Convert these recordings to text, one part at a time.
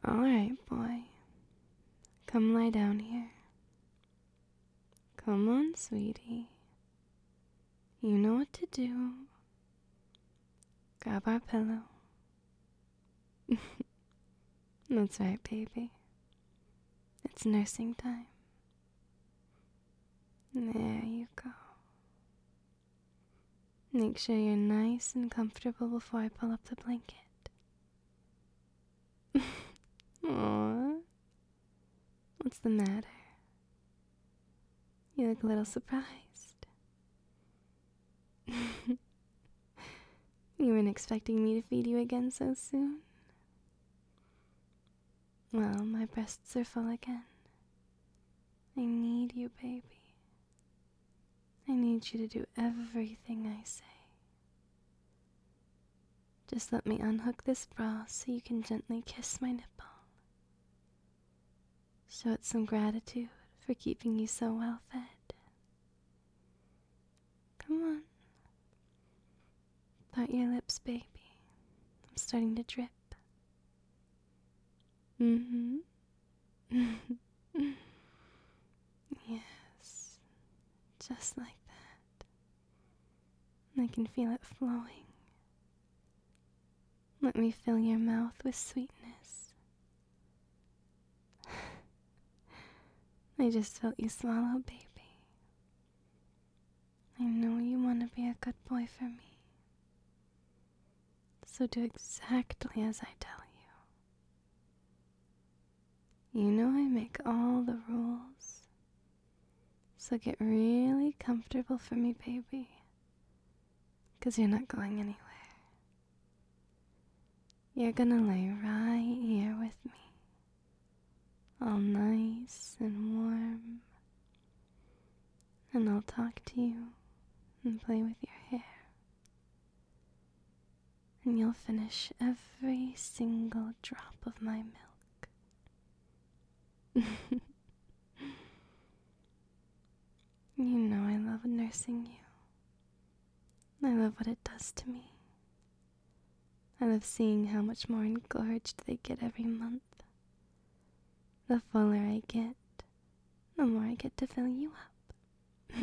Alright, boy. Come lie down here. Come on, sweetie. You know what to do. Grab our pillow. That's right, baby. It's nursing time. There you go. Make sure you're nice and comfortable before I pull up the blanket. Aww. What's the matter? You look a little surprised. You weren't expecting me to feed you again so soon? Well, my breasts are full again. I need you, baby. I need you to do everything I say. Just let me unhook this bra so you can gently kiss my nipple. Show it some gratitude for keeping you so well fed. Come on. Part your lips, baby. I'm starting to drip. Yes, just like that. I can feel it flowing. Let me fill your mouth with sweetness. I just felt you swallow, baby. I know you want to be a good boy for me. So do exactly as I tell you. You know I make all the rules. So get really comfortable for me, baby. 'Cause you're not going anywhere. You're gonna lay right here with me. All nice and warm. And I'll talk to you and play with your hair. And you'll finish every single drop of my milk. You know I love nursing you. I love what it does to me. I love seeing how much more engorged they get every month. The fuller I get, the more I get to fill you up.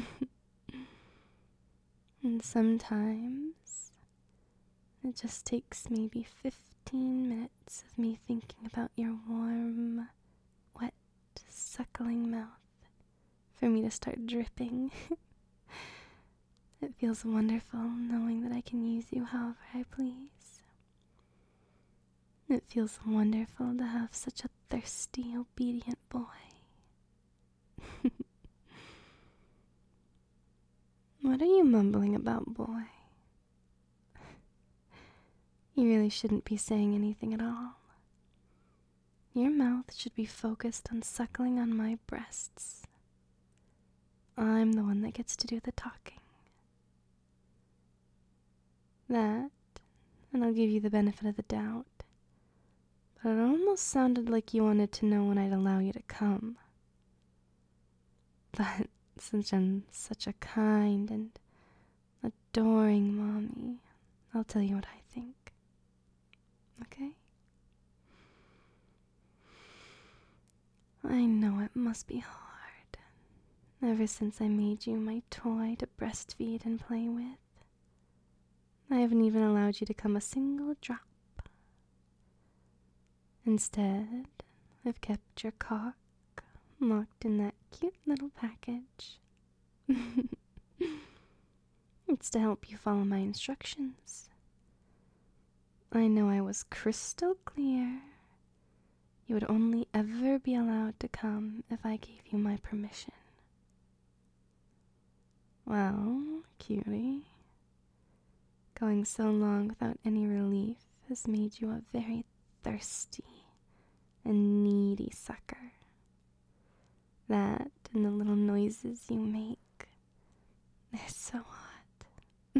And sometimes it just takes maybe 15 minutes of me thinking about your warm, wet, suckling mouth for me to start dripping. It feels wonderful knowing that I can use you however I please. It feels wonderful to have such a thirsty, obedient boy. What are you mumbling about, boy? You really shouldn't be saying anything at all. Your mouth should be focused on suckling on my breasts. I'm the one that gets to do the talking. That, and I'll give you the benefit of the doubt, but it almost sounded like you wanted to know when I'd allow you to come. But since I'm such a kind and adoring mommy, I'll tell you what I think. Okay? I know it must be hard. Ever since I made you my toy to breastfeed and play with, I haven't even allowed you to come a single drop. Instead, I've kept your cock locked in that cute little package. It's to help you follow my instructions. I know I was crystal clear. You would only ever be allowed to come if I gave you my permission. Well, cutie, going so long without any relief has made you a very thirsty and needy sucker. That and the little noises you make, they're so hot.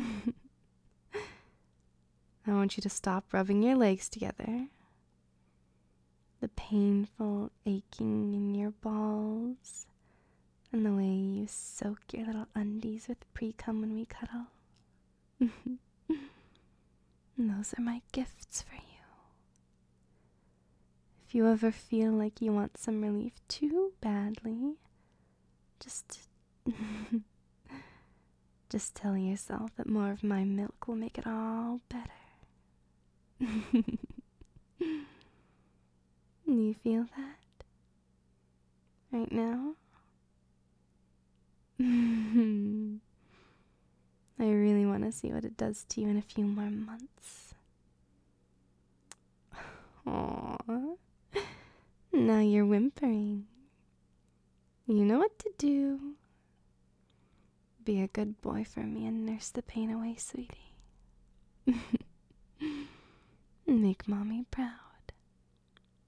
I want you to stop rubbing your legs together. The painful aching in your balls, and the way you soak your little undies with pre-cum when we cuddle. And those are my gifts for you. If you ever feel like you want some relief too badly, just just tell yourself that more of my milk will make it all better. Do you feel that right now? I really want to see what it does to you in a few more months. Aww. Now you're whimpering. You know what to do. Be a good boy for me and nurse the pain away, sweetie. Make mommy proud.